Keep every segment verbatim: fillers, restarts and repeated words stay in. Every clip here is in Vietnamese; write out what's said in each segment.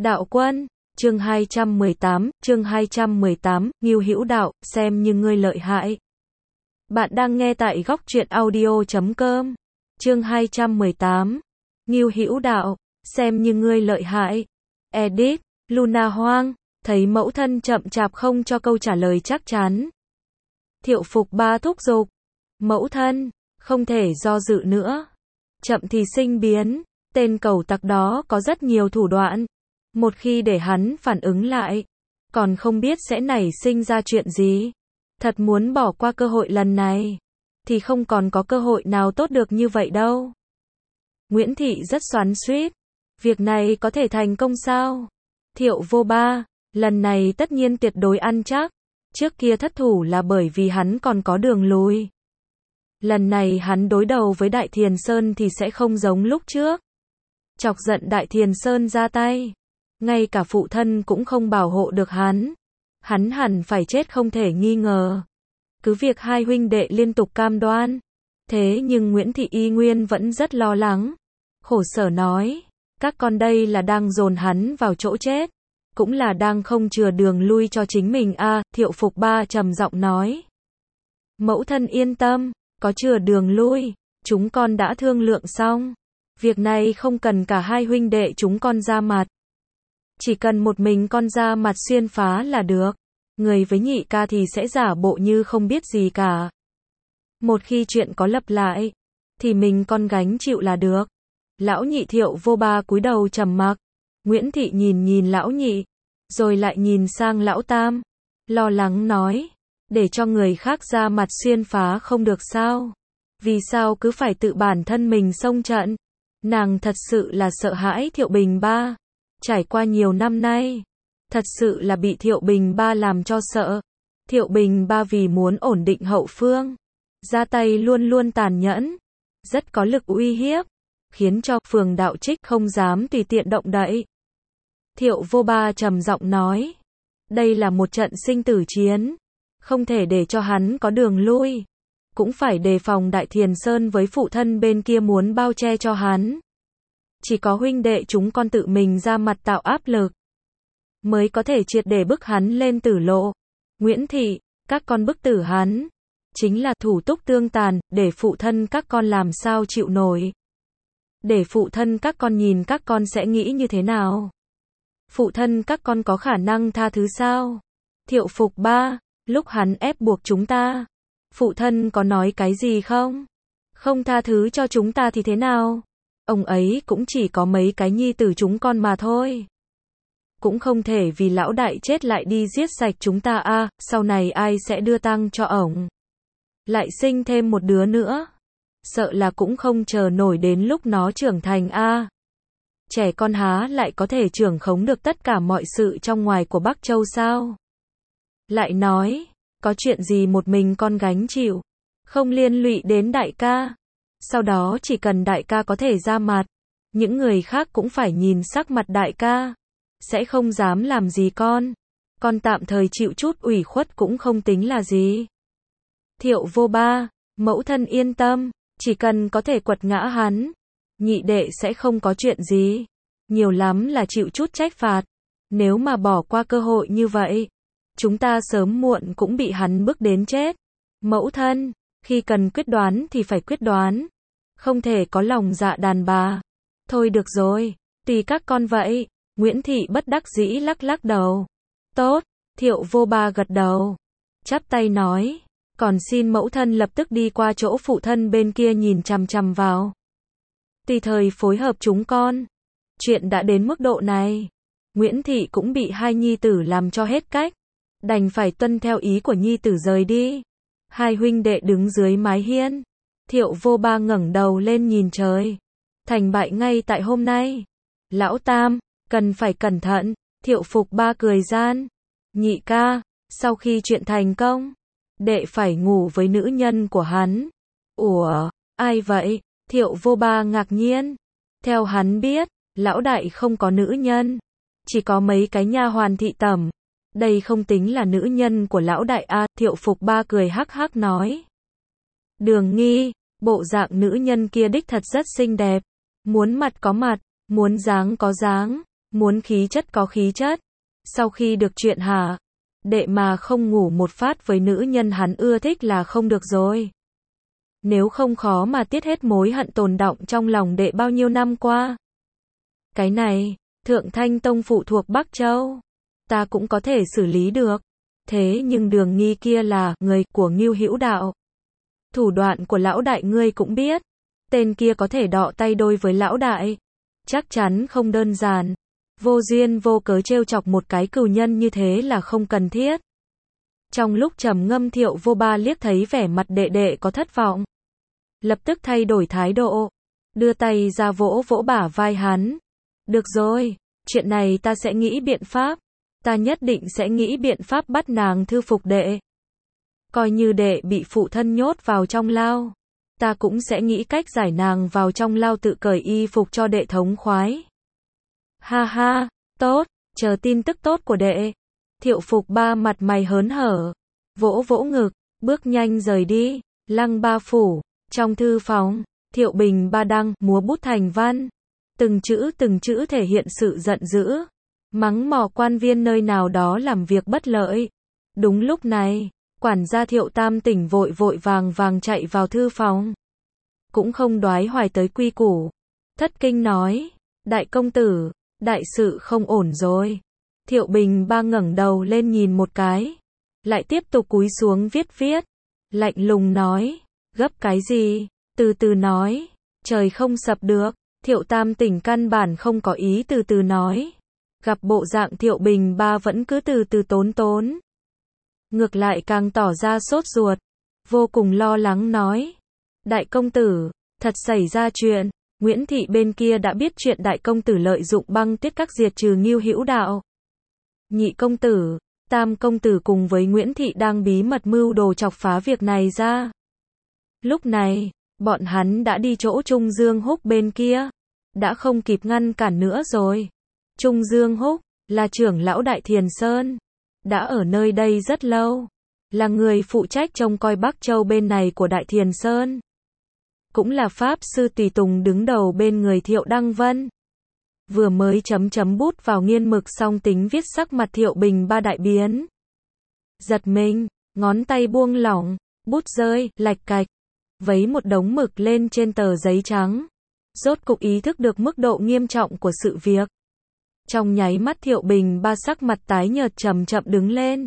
Đạo Quân, chương hai trăm mười tám, chương hai trăm mười tám, Ngưu Hữu Đạo, xem như ngươi lợi hại. Bạn đang nghe tại góc truyện audio chấm com. Chương hai trăm mười tám, Ngưu Hữu Đạo, xem như ngươi lợi hại. Edit, Luna Hoang, thấy mẫu thân chậm chạp không cho câu trả lời chắc chắn. Thiệu Phục Ba thúc giục, mẫu thân, không thể do dự nữa. Chậm thì sinh biến, tên cẩu tặc đó có rất nhiều thủ đoạn. Một khi để hắn phản ứng lại, còn không biết sẽ nảy sinh ra chuyện gì. Thật muốn bỏ qua cơ hội lần này, thì không còn có cơ hội nào tốt được như vậy đâu. Nguyễn Thị rất xoắn xuýt. Việc này có thể thành công sao? Thiệu Vô Ba, lần này tất nhiên tuyệt đối ăn chắc. Trước kia thất thủ là bởi vì hắn còn có đường lùi. Lần này hắn đối đầu với Đại Thiền Sơn thì sẽ không giống lúc trước. Chọc giận Đại Thiền Sơn ra tay. Ngay cả phụ thân cũng không bảo hộ được hắn. Hắn hẳn phải chết không thể nghi ngờ. Cứ việc hai huynh đệ liên tục cam đoan. Thế nhưng Nguyễn Thị y nguyên vẫn rất lo lắng. Khổ sở nói, các con đây là đang dồn hắn vào chỗ chết. Cũng là đang không chừa đường lui cho chính mình a. À, Thiệu Phục Ba trầm giọng nói. Mẫu thân yên tâm, có chừa đường lui, chúng con đã thương lượng xong. Việc này không cần cả hai huynh đệ chúng con ra mặt. Chỉ cần một mình con ra mặt xuyên phá là được. Người với nhị ca thì sẽ giả bộ như không biết gì cả. Một khi chuyện có lặp lại, thì mình con gánh chịu là được. Lão nhị Thiệu Vô Ba cúi đầu trầm mặc. Nguyễn Thị nhìn nhìn lão nhị, rồi lại nhìn sang lão tam. Lo lắng nói, để cho người khác ra mặt xuyên phá không được sao? Vì sao cứ phải tự bản thân mình xông trận? Nàng thật sự là sợ hãi Thiệu Bình Ba. Trải qua nhiều năm nay, thật sự là bị Thiệu Bình Ba làm cho sợ. Thiệu Bình Ba vì muốn ổn định hậu phương, ra tay luôn luôn tàn nhẫn, rất có lực uy hiếp, khiến cho Phường Đạo Trích không dám tùy tiện động đậy. Thiệu Vô Ba trầm giọng nói, đây là một trận sinh tử chiến, không thể để cho hắn có đường lui, cũng phải đề phòng Đại Thiền Sơn với phụ thân bên kia muốn bao che cho hắn. Chỉ có huynh đệ chúng con tự mình ra mặt tạo áp lực, mới có thể triệt để bức hắn lên tử lộ. Nguyễn Thị, các con bức tử hắn, chính là thủ túc tương tàn, để phụ thân các con làm sao chịu nổi. Để phụ thân các con nhìn các con sẽ nghĩ như thế nào? Phụ thân các con có khả năng tha thứ sao? Thiệu Phục Ba, lúc hắn ép buộc chúng ta, phụ thân có nói cái gì không? Không tha thứ cho chúng ta thì thế nào? Ông ấy cũng chỉ có mấy cái nhi tử chúng con mà thôi. Cũng không thể vì lão đại chết lại đi giết sạch chúng ta a. À, sau này ai sẽ đưa tang cho ổng? Lại sinh thêm một đứa nữa. Sợ là cũng không chờ nổi đến lúc nó trưởng thành a. À, trẻ con há lại có thể trưởng khống được tất cả mọi sự trong ngoài của Bắc Châu sao? Lại nói, có chuyện gì một mình con gánh chịu, không liên lụy đến đại ca. Sau đó chỉ cần đại ca có thể ra mặt, những người khác cũng phải nhìn sắc mặt đại ca, sẽ không dám làm gì con. Con tạm thời chịu chút ủy khuất cũng không tính là gì. Thiệu Vô Ba, mẫu thân yên tâm, chỉ cần có thể quật ngã hắn, nhị đệ sẽ không có chuyện gì. Nhiều lắm là chịu chút trách phạt. Nếu mà bỏ qua cơ hội như vậy, chúng ta sớm muộn cũng bị hắn bức đến chết. Mẫu thân, khi cần quyết đoán thì phải quyết đoán, không thể có lòng dạ đàn bà. Thôi được rồi, tùy các con vậy. Nguyễn Thị bất đắc dĩ lắc lắc đầu. Tốt, Thiệu Vô Ba gật đầu, chắp tay nói, còn xin mẫu thân lập tức đi qua chỗ phụ thân bên kia nhìn chằm chằm vào. Tùy thời phối hợp chúng con. Chuyện đã đến mức độ này, Nguyễn Thị cũng bị hai nhi tử làm cho hết cách, đành phải tuân theo ý của nhi tử rời đi. Hai huynh đệ đứng dưới mái hiên. Thiệu Vô Ba ngẩng đầu lên nhìn trời. Thành bại ngay tại hôm nay. Lão Tam, cần phải cẩn thận. Thiệu Phục Ba cười gian. Nhị ca, sau khi chuyện thành công, đệ phải ngủ với nữ nhân của hắn. Ủa, ai vậy? Thiệu Vô Ba ngạc nhiên. Theo hắn biết, lão đại không có nữ nhân, chỉ có mấy cái nha hoàn thị tẩm. Đây không tính là nữ nhân của lão đại a. À, Thiệu Phục Ba cười hắc hắc nói. Đường Nghi, bộ dạng nữ nhân kia đích thật rất xinh đẹp. Muốn mặt có mặt, muốn dáng có dáng. Muốn khí chất có khí chất. Sau khi được chuyện hả? Đệ mà không ngủ một phát với nữ nhân hắn ưa thích là không được rồi. Nếu không khó mà tiết hết mối hận tồn đọng trong lòng đệ bao nhiêu năm qua. Cái này, Thượng Thanh Tông phụ thuộc Bắc Châu. Ta cũng có thể xử lý được. Thế nhưng Đường Nghi kia là người của Ngưu Hữu Đạo. Thủ đoạn của lão đại ngươi cũng biết. Tên kia có thể đọ tay đôi với lão đại. Chắc chắn không đơn giản. Vô duyên vô cớ trêu chọc một cái cừu nhân như thế là không cần thiết. Trong lúc trầm ngâm Thiệu Vô Ba liếc thấy vẻ mặt đệ đệ có thất vọng. Lập tức thay đổi thái độ. Đưa tay ra vỗ vỗ bả vai hắn. Được rồi, chuyện này ta sẽ nghĩ biện pháp. Ta nhất định sẽ nghĩ biện pháp bắt nàng thư phục đệ. Coi như đệ bị phụ thân nhốt vào trong lao. Ta cũng sẽ nghĩ cách giải nàng vào trong lao tự cởi y phục cho đệ thống khoái. Ha ha, tốt, chờ tin tức tốt của đệ. Thiệu Phục Ba mặt mày hớn hở. Vỗ vỗ ngực, bước nhanh rời đi. Lăng Ba phủ, trong thư phòng, Thiệu Bình Ba đang múa bút thành văn. Từng chữ từng chữ thể hiện sự giận dữ. Mắng mỏ quan viên nơi nào đó làm việc bất lợi. Đúng lúc này, quản gia Thiệu Tam Tỉnh vội vội vàng vàng chạy vào thư phòng. Cũng không đoái hoài tới quy củ. Thất kinh nói, đại công tử, đại sự không ổn rồi. Thiệu Bình Ba ngẩng đầu lên nhìn một cái. Lại tiếp tục cúi xuống viết viết. Lạnh lùng nói, gấp cái gì, từ từ nói, trời không sập được. Thiệu Tam Tỉnh căn bản không có ý từ từ nói. Gặp bộ dạng Thiệu Bình Ba vẫn cứ từ từ tốn tốn. Ngược lại càng tỏ ra sốt ruột. Vô cùng lo lắng nói. Đại công tử, thật xảy ra chuyện. Nguyễn Thị bên kia đã biết chuyện đại công tử lợi dụng băng tiết các diệt trừ Ngưu Hữu Đạo. Nhị công tử, tam công tử cùng với Nguyễn Thị đang bí mật mưu đồ chọc phá việc này ra. Lúc này, bọn hắn đã đi chỗ Trung Dương Húc bên kia. Đã không kịp ngăn cản nữa rồi. Trung Dương Húc, là trưởng lão Đại Thiền Sơn. Đã ở nơi đây rất lâu. Là người phụ trách trông coi Bắc Châu bên này của Đại Thiền Sơn. Cũng là Pháp Sư Tùy Tùng đứng đầu bên người Thiệu Đăng Vân. Vừa mới chấm chấm bút vào nghiên mực xong tính viết sắc mặt Thiệu Bình Ba đại biến. Giật mình, ngón tay buông lỏng, bút rơi, lạch cạch. Vấy một đống mực lên trên tờ giấy trắng. Rốt cục ý thức được mức độ nghiêm trọng của sự việc. Trong nháy mắt Thiệu Bình Ba sắc mặt tái nhợt chậm chậm đứng lên.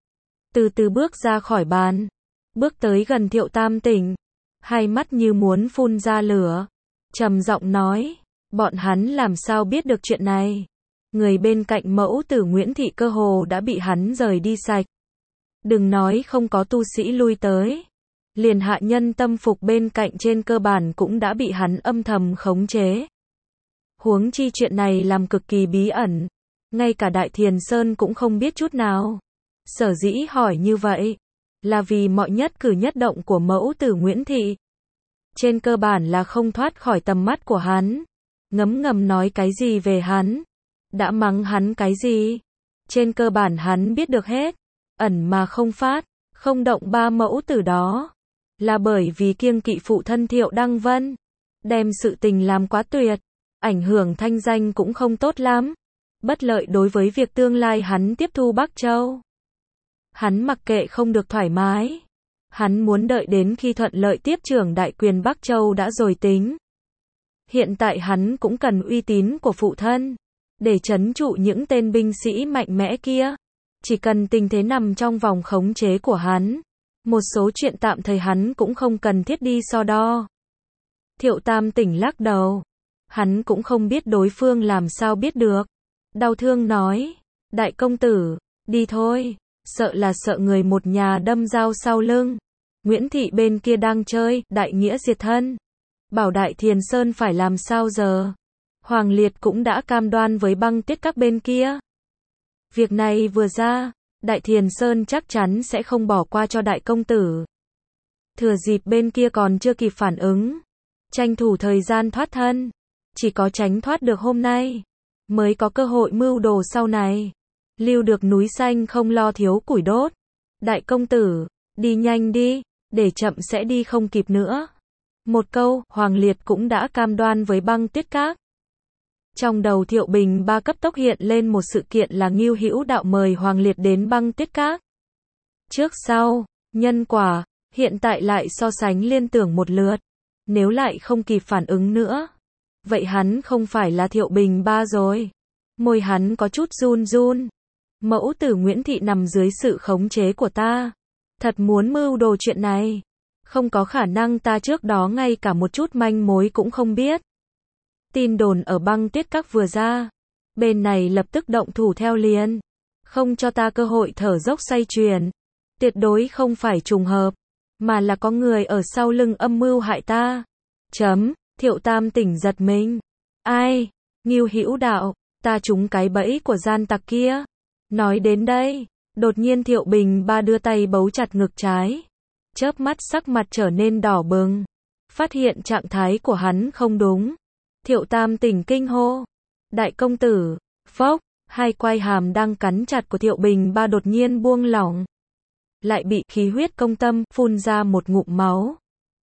Từ từ bước ra khỏi bàn. Bước tới gần Thiệu Tam Tỉnh. Hai mắt như muốn phun ra lửa. Trầm giọng nói. Bọn hắn làm sao biết được chuyện này. Người bên cạnh mẫu tử Nguyễn Thị cơ hồ đã bị hắn rời đi sạch. Đừng nói không có tu sĩ lui tới. Liền hạ nhân tâm phục bên cạnh trên cơ bản cũng đã bị hắn âm thầm khống chế. Huống chi chuyện này làm cực kỳ bí ẩn. Ngay cả Đại Thiền Sơn cũng không biết chút nào. Sở dĩ hỏi như vậy. Là vì mọi nhất cử nhất động của mẫu tử Nguyễn Thị. Trên cơ bản là không thoát khỏi tầm mắt của hắn. Ngấm ngầm nói cái gì về hắn. Đã mắng hắn cái gì. Trên cơ bản hắn biết được hết. Ẩn mà không phát. Không động ba mẫu tử đó. Là bởi vì kiêng kỵ phụ thân Thiệu Đăng Vân. Đem sự tình làm quá tuyệt. Ảnh hưởng thanh danh cũng không tốt lắm. Bất lợi đối với việc tương lai hắn tiếp thu Bắc Châu. Hắn mặc kệ không được thoải mái. Hắn muốn đợi đến khi thuận lợi tiếp trưởng đại quyền Bắc Châu đã rồi tính. Hiện tại hắn cũng cần uy tín của phụ thân. Để trấn trụ những tên binh sĩ mạnh mẽ kia. Chỉ cần tình thế nằm trong vòng khống chế của hắn. Một số chuyện tạm thời hắn cũng không cần thiết đi so đo. Thiệu Tam Tỉnh lắc đầu. Hắn cũng không biết đối phương làm sao biết được. Đau thương nói. Đại công tử, đi thôi. Sợ là sợ người một nhà đâm dao sau lưng. Nguyễn Thị bên kia đang chơi, đại nghĩa diệt thân. Bảo Đại Thiền Sơn phải làm sao giờ. Hoàng Liệt cũng đã cam đoan với băng tiết các bên kia. Việc này vừa ra, Đại Thiền Sơn chắc chắn sẽ không bỏ qua cho đại công tử. Thừa dịp bên kia còn chưa kịp phản ứng. Tranh thủ thời gian thoát thân. Chỉ có tránh thoát được hôm nay. Mới có cơ hội mưu đồ sau này. Lưu được núi xanh không lo thiếu củi đốt. Đại công tử, đi nhanh đi, để chậm sẽ đi không kịp nữa. Một câu, Hoàng Liệt cũng đã cam đoan với băng tiết các. Trong đầu Thiệu Bình Ba cấp tốc hiện lên một sự kiện là Ngưu Hữu Đạo mời Hoàng Liệt đến Băng Tuyết Các. Trước sau, nhân quả, hiện tại lại so sánh liên tưởng một lượt. Nếu lại không kịp phản ứng nữa, vậy hắn không phải là Thiệu Bình Ba rồi. Môi hắn có chút run run. Mẫu tử Nguyễn Thị nằm dưới sự khống chế của ta. Thật muốn mưu đồ chuyện này. Không có khả năng, ta trước đó ngay cả một chút manh mối cũng không biết. Tin đồn ở Băng Tuyết Các vừa ra, bên này lập tức động thủ theo liền. Không cho ta cơ hội thở dốc xoay chuyển. Tuyệt đối không phải trùng hợp, mà là có người ở sau lưng âm mưu hại ta. Chấm, Thiệu Tam tỉnh giật mình. Ai? Ngưu Hữu Đạo, ta trúng cái bẫy của gian tặc kia. Nói đến đây, đột nhiên Thiệu Bình Ba đưa tay bấu chặt ngực trái. Chớp mắt sắc mặt trở nên đỏ bừng. Phát hiện trạng thái của hắn không đúng. Thiệu Tam tỉnh kinh hô. Đại công tử, phốc, hai quai hàm đang cắn chặt của Thiệu Bình Ba đột nhiên buông lỏng. Lại bị khí huyết công tâm, phun ra một ngụm máu.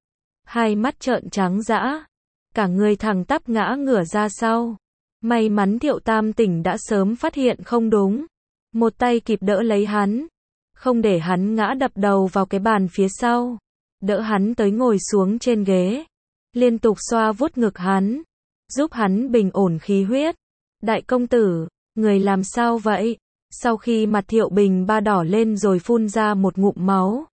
Hai mắt trợn trắng dã. Cả người thẳng tắp ngã ngửa ra sau. May mắn Thiệu Tam tỉnh đã sớm phát hiện không đúng. Một tay kịp đỡ lấy hắn. Không để hắn ngã đập đầu vào cái bàn phía sau. Đỡ hắn tới ngồi xuống trên ghế. Liên tục xoa vuốt ngực hắn. Giúp hắn bình ổn khí huyết. Đại công tử, người làm sao vậy? Sau khi mặt Thiệu Bình Ba đỏ lên rồi phun ra một ngụm máu,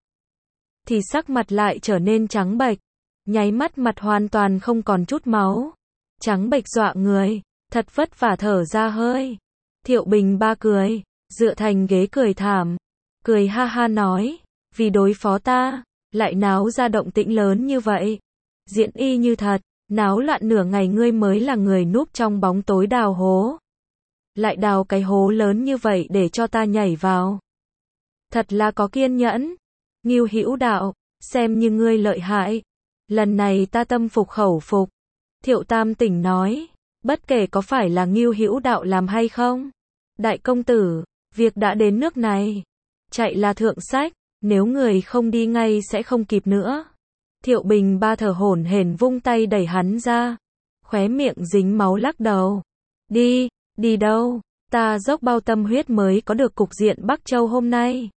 thì sắc mặt lại trở nên trắng bệch. Nháy mắt mặt hoàn toàn không còn chút máu. Trắng bệch dọa người. Thật vất vả thở ra hơi. Thiệu Bình Ba cười. Dựa thành ghế cười thảm. Cười ha ha nói. Vì đối phó ta, lại náo ra động tĩnh lớn như vậy. Diễn y như thật. Náo loạn nửa ngày ngươi mới là người núp trong bóng tối đào hố. Lại đào cái hố lớn như vậy để cho ta nhảy vào. Thật là có kiên nhẫn. Ngưu Hữu Đạo, xem như ngươi lợi hại. Lần này ta tâm phục khẩu phục. Thiệu Tam tỉnh nói. Bất kể có phải là Ngưu Hữu Đạo làm hay không. Đại công tử, việc đã đến nước này. Chạy là thượng sách. Nếu người không đi ngay sẽ không kịp nữa. Thiệu Bình Ba thở hổn hển vung tay đẩy hắn ra. Khóe miệng dính máu lắc đầu. Đi, đi đâu? Ta dốc bao tâm huyết mới có được cục diện Bắc Châu hôm nay.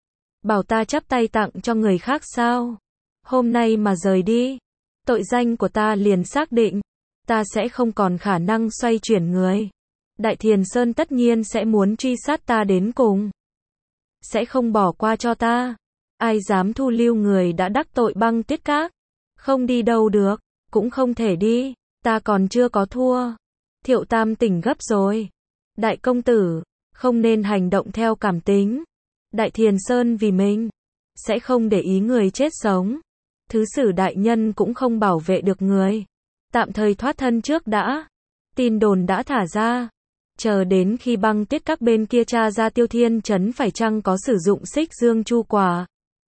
Bảo ta chắp tay tặng cho người khác sao? Hôm nay mà rời đi, tội danh của ta liền xác định. Ta sẽ không còn khả năng xoay chuyển người. Đại Thiền Sơn tất nhiên sẽ muốn truy sát ta đến cùng. Sẽ không bỏ qua cho ta. Ai dám thu lưu người đã đắc tội Băng Tuyết Các. Không đi đâu được, cũng không thể đi. Ta còn chưa có thua. Thiệu Tam tỉnh gấp rồi. Đại công tử, không nên hành động theo cảm tính. Đại Thiền Sơn vì mình sẽ không để ý người chết sống. Thứ sử đại nhân cũng không bảo vệ được người. Tạm thời thoát thân trước đã. Tin đồn đã thả ra. Chờ đến khi Băng Tuyết Các bên kia tra ra Tiêu Thiên Trấn phải chăng có sử dụng Xích Dương Chu Quả.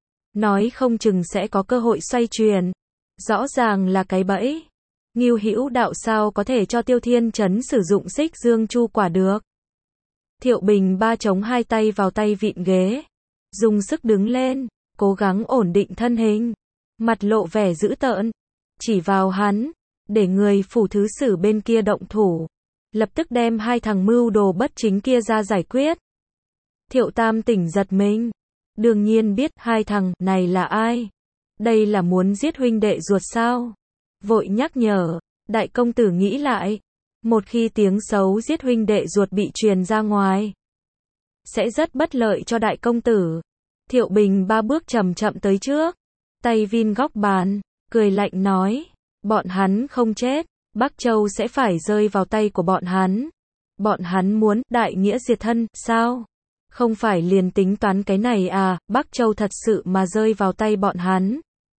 Nói không chừng sẽ có cơ hội xoay chuyển. Rõ ràng là cái bẫy. Ngưu Hữu Đạo sao có thể cho Tiêu Thiên Trấn sử dụng Xích Dương Chu Quả được. Thiệu Bình Ba chống hai tay vào tay vịn ghế. Dùng sức đứng lên. Cố gắng ổn định thân hình. Mặt lộ vẻ dữ tợn. Chỉ vào hắn. Để người phủ thứ sử bên kia động thủ. Lập tức đem hai thằng mưu đồ bất chính kia ra giải quyết. Thiệu Tam tỉnh giật mình. Đương nhiên biết hai thằng này là ai. Đây là muốn giết huynh đệ ruột sao? Vội nhắc nhở. Đại công tử nghĩ lại. Một khi tiếng xấu giết huynh đệ ruột bị truyền ra ngoài, sẽ rất bất lợi cho đại công tử. Thiệu Bình Ba bước chậm chậm tới trước. Tay vin góc bàn. Cười lạnh nói. Bọn hắn không chết. Bắc Châu sẽ phải rơi vào tay của bọn hắn. Bọn hắn muốn đại nghĩa diệt thân, sao? Không phải liền tính toán cái này à, Bắc Châu thật sự mà rơi vào tay bọn hắn.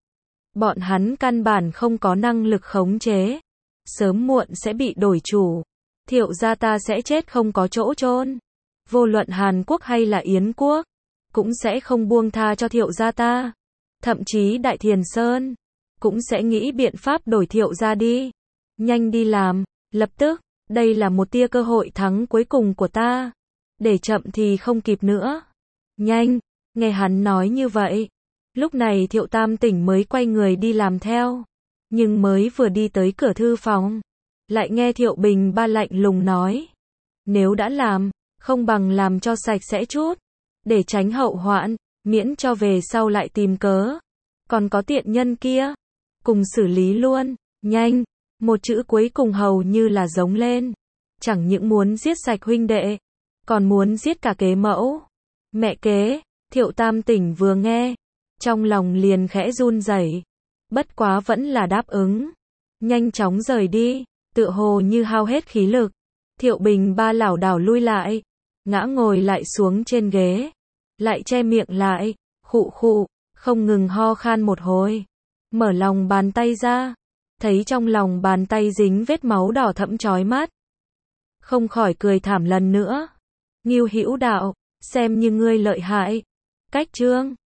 Bọn hắn căn bản không có năng lực khống chế. Sớm muộn sẽ bị đổi chủ. Thiệu gia ta sẽ chết không có chỗ chôn. Vô luận Hàn Quốc hay là Yến Quốc, cũng sẽ không buông tha cho Thiệu gia ta. Thậm chí Đại Thiền Sơn cũng sẽ nghĩ biện pháp đổi Thiệu gia đi. Nhanh đi làm, lập tức, đây là một tia cơ hội thắng cuối cùng của ta. Để chậm thì không kịp nữa. Nhanh, nghe hắn nói như vậy. Lúc này Thiệu Tam tỉnh mới quay người đi làm theo. Nhưng mới vừa đi tới cửa thư phòng, Lại nghe Thiệu Bình Ba lạnh lùng nói. Nếu đã làm, không bằng làm cho sạch sẽ chút. Để tránh hậu hoạn, miễn cho về sau lại tìm cớ. Còn có tiện nhân kia, cùng xử lý luôn, nhanh. Một chữ cuối cùng hầu như là giống lên. Chẳng những muốn giết sạch huynh đệ, còn muốn giết cả kế mẫu. Mẹ kế, Thiệu Tam Tỉnh vừa nghe, trong lòng liền khẽ run rẩy, bất quá vẫn là đáp ứng. Nhanh chóng rời đi, tựa hồ như hao hết khí lực. Thiệu Bình Ba lảo đảo lui lại, ngã ngồi lại xuống trên ghế, lại che miệng lại, khụ khụ, không ngừng ho khan một hồi. Mở lòng bàn tay ra, thấy trong lòng bàn tay dính vết máu đỏ thẫm chói mắt. Không khỏi cười thảm lần nữa. Ngưu Hữu Đạo, xem như ngươi lợi hại. Cách chương